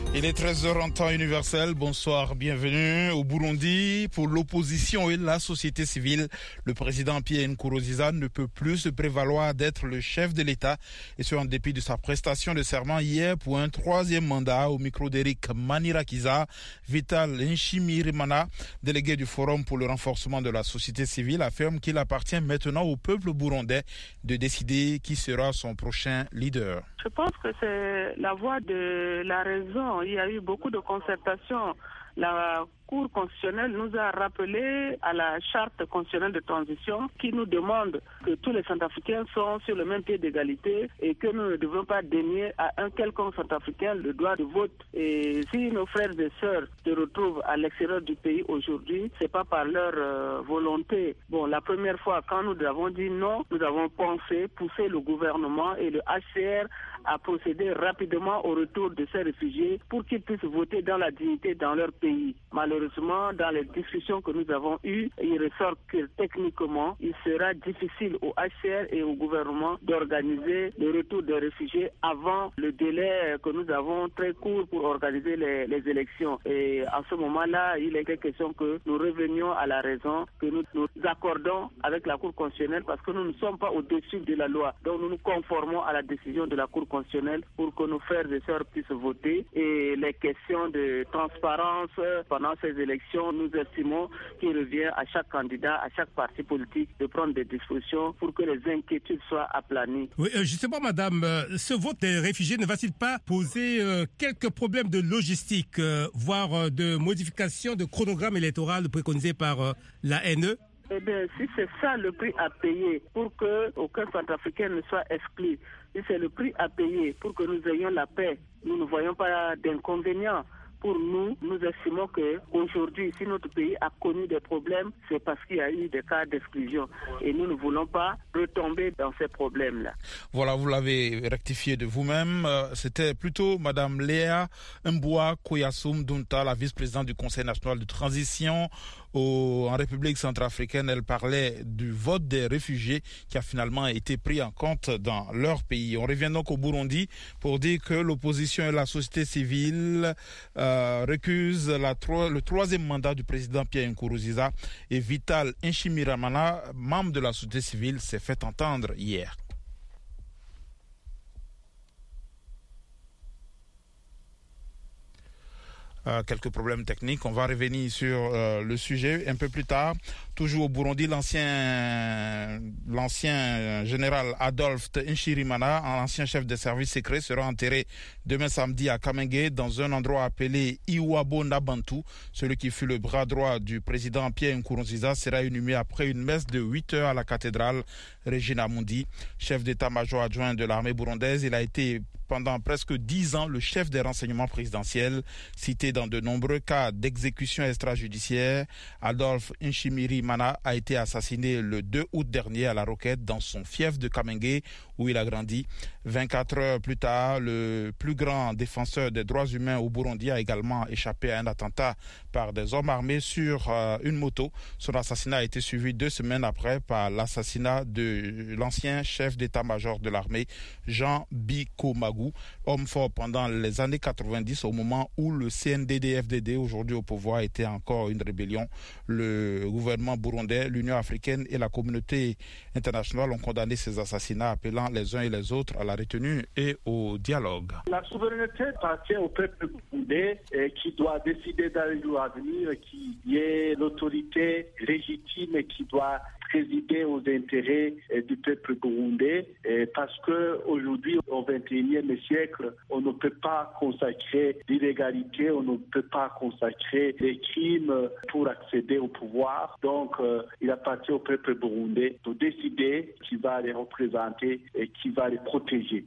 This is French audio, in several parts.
Il est 13h en temps universel. Bonsoir, bienvenue au Burundi. Pour l'opposition et la société civile, le président Pierre Nkurunziza ne peut plus se prévaloir d'être le chef de l'État, et ce en dépit de sa prestation de serment hier pour un troisième mandat. Au micro d'Eric Manirakiza, Vital Nshimirimana, délégué du Forum pour le renforcement de la société civile, affirme qu'il appartient maintenant au peuple burundais de décider qui sera son prochain leader. Je pense que c'est la voie de la raison. Il y a eu beaucoup de concertation. La Cour constitutionnelle nous a rappelé à la charte constitutionnelle de transition qui nous demande que tous les Centrafricains sont sur le même pied d'égalité et que nous ne devons pas dénier à un quelconque Centrafricain le droit de vote. Et si nos frères et sœurs se retrouvent à l'extérieur du pays aujourd'hui, c'est pas par leur volonté. Bon, la première fois, quand nous avons dit non, nous avons pensé pousser le gouvernement et le HCR à procéder rapidement au retour de ces réfugiés pour qu'ils puissent voter dans la dignité dans leur pays. Malheureusement, dans les discussions que nous avons eues, il ressort que techniquement, il sera difficile au HCR et au gouvernement d'organiser le retour des réfugiés avant le délai que nous avons très court pour organiser les élections. Et à ce moment-là, il est question que nous revenions à la raison, que nous nous accordons avec la Cour constitutionnelle parce que nous ne sommes pas au-dessus de la loi. Donc nous nous conformons à la décision de la Cour constitutionnelle pour que nos frères et sœurs puissent voter. Et les questions de transparence pendant ces élections, nous estimons qu'il revient à chaque candidat, à chaque parti politique de prendre des dispositions pour que les inquiétudes soient aplanies. Oui, justement, madame, ce vote des réfugiés ne va-t-il pas poser quelques problèmes de logistique, voire de modification de chronogramme électoral préconisé par l'ANE? Eh bien, si c'est ça le prix à payer pour qu'aucun Centrafricain ne soit exclu, si c'est le prix à payer pour que nous ayons la paix, nous ne voyons pas d'inconvénient. Pour nous, nous estimons qu'aujourd'hui, si notre pays a connu des problèmes, c'est parce qu'il y a eu des cas d'exclusion. Et nous ne voulons pas retomber dans ces problèmes-là. Voilà, vous l'avez rectifié de vous-même. C'était plutôt Madame Léa Mboua Koyassoum Dunta, la vice-présidente du Conseil national de transition en République centrafricaine. Elle parlait du vote des réfugiés qui a finalement été pris en compte dans leur pays. On revient donc au Burundi pour dire que l'opposition et la société civile récusent le troisième mandat du président Pierre Nkurunziza, et Vital Nshimirimana, membre de la société civile, s'est fait entendre hier. Quelques problèmes techniques. On va revenir sur le sujet un peu plus tard. Toujours au Burundi, l'ancien général Adolphe Nshimirimana, ancien chef des services secrets, sera enterré demain samedi à Kamenge dans un endroit appelé Iwabo Nabantu. Celui qui fut le bras droit du président Pierre Nkurunziza sera inhumé après une messe de 8 heures à la cathédrale Regina Mundi. Chef d'état-major adjoint de l'armée burundaise, il a été pendant presque 10 ans le chef des renseignements présidentiels, cité dans de nombreux cas d'exécution extrajudiciaire. Adolphe Nshimirimana a été assassiné le 2 août dernier à la Roquette dans son fief de Kamenge où il a grandi. 24 heures plus tard, le plus grand défenseur des droits humains au Burundi a également échappé à un attentat par des hommes armés sur une moto. Son assassinat a été suivi 2 semaines après par l'assassinat de l'ancien chef d'état-major de l'armée, Jean Bikomagu, homme fort pendant les années 90 au moment où le CNDD-FDD, aujourd'hui au pouvoir, était encore une rébellion. Le gouvernement burundais, l'Union africaine et la communauté internationale ont condamné ces assassinats, appelant les uns et les autres à la retenue et au dialogue. La souveraineté appartient au peuple burundais qui doit décider dans les jours à venir, qui est l'autorité légitime qui doit présider aux intérêts du peuple burundais, parce qu'aujourd'hui, au XXIe siècle, on ne peut pas consacrer l'illégalité, on ne peut pas consacrer les crimes pour accéder au pouvoir. Donc, il appartient au peuple burundais de décider qui va les représenter et qui va les protéger.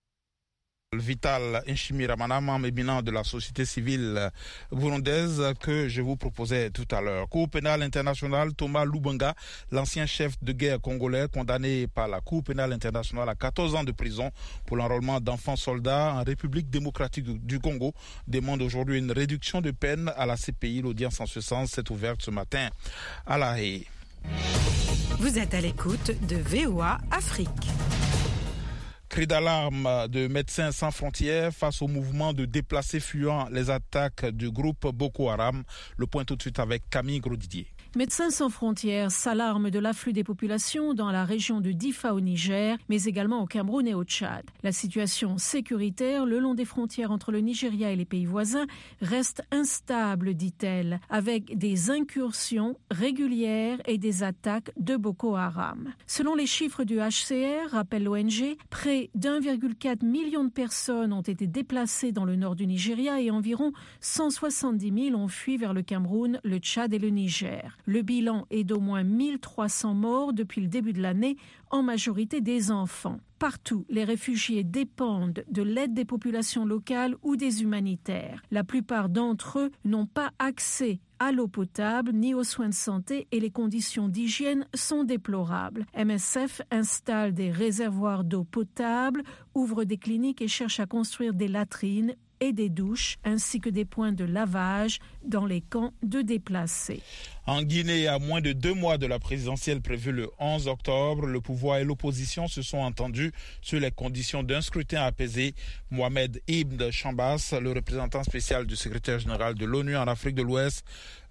Vital Nshimirimana, membre éminent de la société civile burundaise que je vous proposais tout à l'heure. Cour pénale internationale, Thomas Lubanga, l'ancien chef de guerre congolais, condamné par la Cour pénale internationale à 14 ans de prison pour l'enrôlement d'enfants soldats en République démocratique du Congo, demande aujourd'hui une réduction de peine à la CPI. L'audience en ce sens s'est ouverte ce matin à La Haye. Vous êtes à l'écoute de VOA Afrique. Cri d'alarme de Médecins sans frontières face au mouvement de déplacés fuyant les attaques du groupe Boko Haram. Le point tout de suite avec Camille Grosdidier. Médecins sans frontières s'alarment de l'afflux des populations dans la région de Difa au Niger, mais également au Cameroun et au Tchad. La situation sécuritaire le long des frontières entre le Nigeria et les pays voisins reste instable, dit-elle, avec des incursions régulières et des attaques de Boko Haram. Selon les chiffres du HCR, rappelle l'ONG, près d'1,4 million de personnes ont été déplacées dans le nord du Nigeria et environ 170 000 ont fui vers le Cameroun, le Tchad et le Niger. Le bilan est d'au moins 1300 morts depuis le début de l'année, en majorité des enfants. Partout, les réfugiés dépendent de l'aide des populations locales ou des humanitaires. La plupart d'entre eux n'ont pas accès à l'eau potable ni aux soins de santé et les conditions d'hygiène sont déplorables. MSF installe des réservoirs d'eau potable, ouvre des cliniques et cherche à construire des latrines et des douches, ainsi que des points de lavage dans les camps de déplacés. En Guinée, à moins de 2 mois de la présidentielle prévue le 11 octobre, le pouvoir et l'opposition se sont entendus sur les conditions d'un scrutin apaisé. Mohamed Ibn Chambas, le représentant spécial du secrétaire général de l'ONU en Afrique de l'Ouest,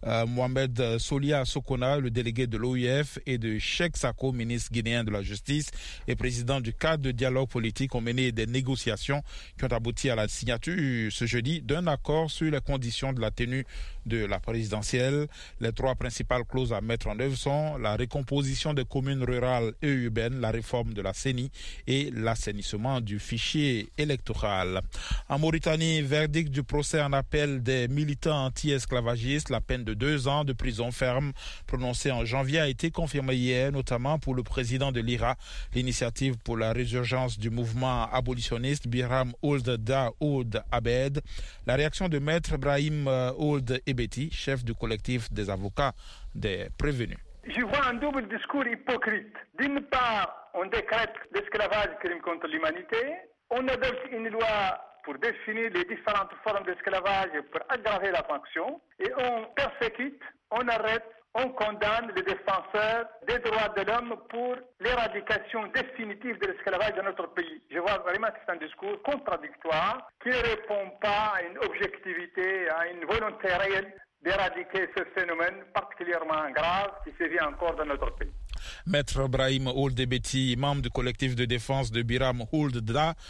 Mohamed Solia Sokona, le délégué de l'OIF, et de Cheikh Sako, ministre guinéen de la Justice et président du cadre de dialogue politique, ont mené des négociations qui ont abouti à la signature ce jeudi d'un accord sur les conditions de la tenue de la présidentielle. Les 3 principales clauses à mettre en œuvre sont la recomposition des communes rurales et urbaines, la réforme de la CENI et l'assainissement du fichier électoral. En Mauritanie, verdict du procès en appel des militants anti-esclavagistes. La peine de 2 ans de prison ferme prononcée en janvier a été confirmée hier, notamment pour le président de l'IRA, l'initiative pour la résurgence du mouvement abolitionniste Biram Ould Daoud Abed. La réaction de maître Brahim Ould Ebeti, chef du collectif des avocats des prévenus. Je vois un double discours hypocrite. D'une part, on décrète l'esclavage crime contre l'humanité. On adopte une loi pour définir les différentes formes d'esclavage pour aggraver la sanction. Et on persécute, on arrête, on condamne les défenseurs des droits de l'homme pour l'éradication définitive de l'esclavage dans notre pays. Je vois vraiment que c'est un discours contradictoire qui ne répond pas à une objectivité, à une volonté réelle d'éradiquer ce phénomène particulièrement grave qui sévit encore dans notre pays. Maître Brahim Ould Ebeti, membre du collectif de défense de Biram Ould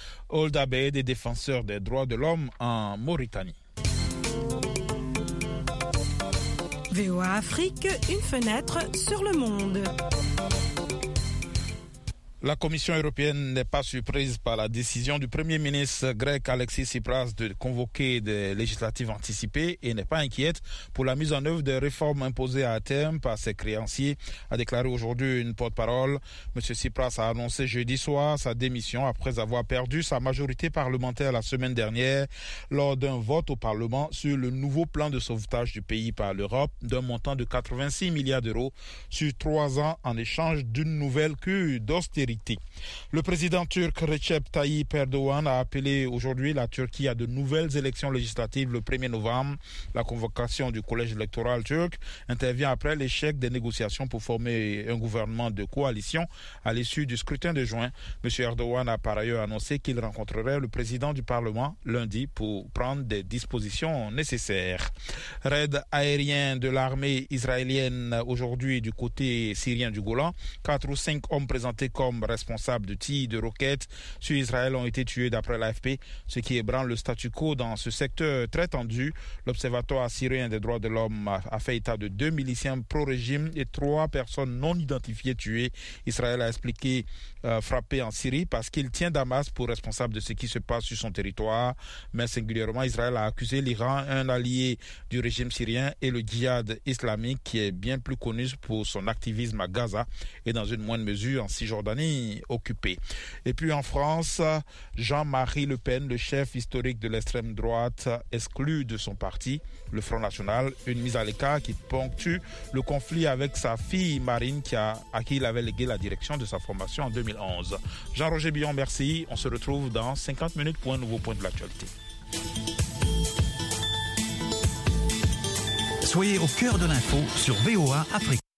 Abed et défenseur des droits de l'homme en Mauritanie. VOA Afrique, une fenêtre sur le monde. La Commission européenne n'est pas surprise par la décision du Premier ministre grec Alexis Tsipras de convoquer des législatives anticipées et n'est pas inquiète pour la mise en œuvre des réformes imposées à terme par ses créanciers, a déclaré aujourd'hui une porte-parole. M. Tsipras a annoncé jeudi soir sa démission après avoir perdu sa majorité parlementaire la semaine dernière lors d'un vote au Parlement sur le nouveau plan de sauvetage du pays par l'Europe d'un montant de 86 milliards d'euros sur 3 ans en échange d'une nouvelle cure d'austérité. Le président turc Recep Tayyip Erdogan a appelé aujourd'hui la Turquie à de nouvelles élections législatives le 1er novembre. La convocation du collège électoral turc intervient après l'échec des négociations pour former un gouvernement de coalition à l'issue du scrutin de juin. M. Erdogan a par ailleurs annoncé qu'il rencontrerait le président du Parlement lundi pour prendre des dispositions nécessaires. Raid aérien de l'armée israélienne aujourd'hui du côté syrien du Golan. 4 ou 5 hommes présentés comme responsables de tirs de roquettes sur Israël ont été tués d'après l'AFP, ce qui ébranle le statu quo dans ce secteur très tendu. L'Observatoire syrien des droits de l'homme a fait état de 2 miliciens pro-régime et 3 personnes non identifiées tuées. Israël a expliqué frapper en Syrie parce qu'il tient Damas pour responsable de ce qui se passe sur son territoire. Mais singulièrement, Israël a accusé l'Iran, un allié du régime syrien, et le djihad islamique qui est bien plus connu pour son activisme à Gaza et dans une moindre mesure en Cisjordanie occupée. Et puis en France, Jean-Marie Le Pen, le chef historique de l'extrême droite, exclu de son parti, le Front National, une mise à l'écart qui ponctue le conflit avec sa fille Marine à qui il avait légué la direction de sa formation en 2011. Jean-Roger Billon, merci. On se retrouve dans 50 minutes pour un nouveau point de l'actualité. Soyez au cœur de l'info sur VOA Afrique.